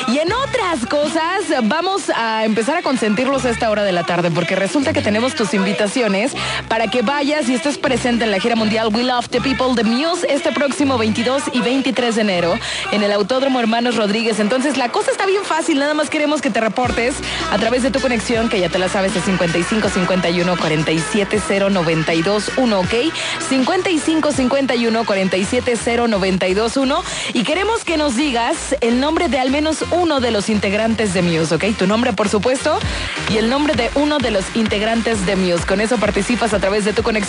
Y en otras cosas, vamos a empezar a consentirlos a esta hora de la tarde, porque resulta que tenemos tus invitaciones para que vayas y estés presente en la gira mundial We Love the People de Muse este próximo 22 y 23 de enero en el Autódromo Hermanos Rodríguez. Entonces, la cosa está bien fácil, nada más queremos que te reportes a través de tu conexión, que ya te la sabes, es 55 51 47 092 1, ¿ok? 55 51 47 092 1, y queremos que nos digas el nombre de al menos uno de los integrantes de Muse, ¿ok? Tu nombre, por supuesto, y el nombre de uno de los integrantes de Muse. Con eso participas a través de tu conexión